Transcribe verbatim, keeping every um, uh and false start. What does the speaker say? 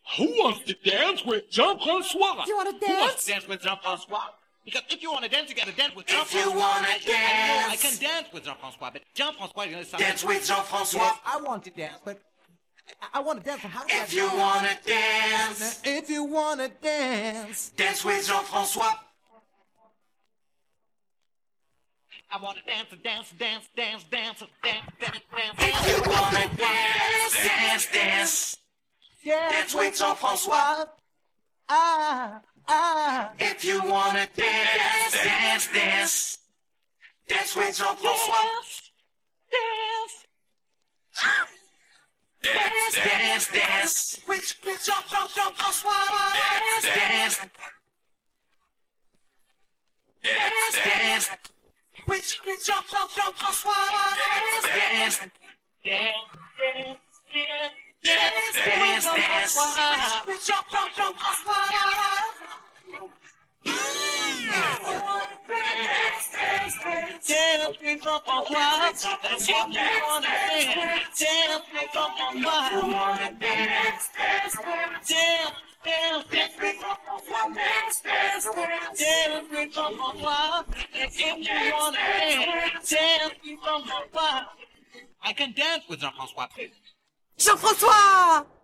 Who wants to dance with Jean-Francois? You want to Who wants dance? to dance with Jean-Francois? Because if you want to dance, you got to dance with Jean-Francois. If you wanna I know I dance. can dance with Jean-Francois, but Jean-Francois is going to Dance with Jean-Francois. Yes, I want to dance, but I, I want to dance. But how do I If you dance? wanna dance, If you want to dance. dance with Jean-Francois. I want to dance, dance, dance, dance, dance, dance, dance, dance, If you dance. wanna dance, dance, dance. Dance with Jean-Francois. Ah, ah. If you wanna dance, dance, dance. Dance with Jean-Francois. Dance, Dance, dance, dance. With with Jean- Jean- Jean-Francois. Dance, dance. Dance, dance. With with Jean- Jean- Jean-Francois. Dance, dance. dance, dance, Dance, dance, dance. With Jean- Jean- Jean-Francois. dance with Jean-Francois. If you want to dance, dance with Jean-Francois. Dance, dance, dance, dance with Jean-Francois. Dance with Jean-Francois. If you want to dance, dance with Jean-Francois. I can dance with Jean-Francois. Jean-François!